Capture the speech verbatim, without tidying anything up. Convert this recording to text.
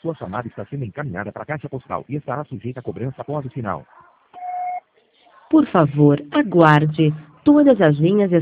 Sua chamada está sendo encaminhada para a caixa postal e estará sujeita a cobrança após o sinal. Por favor, aguarde. Todas as linhas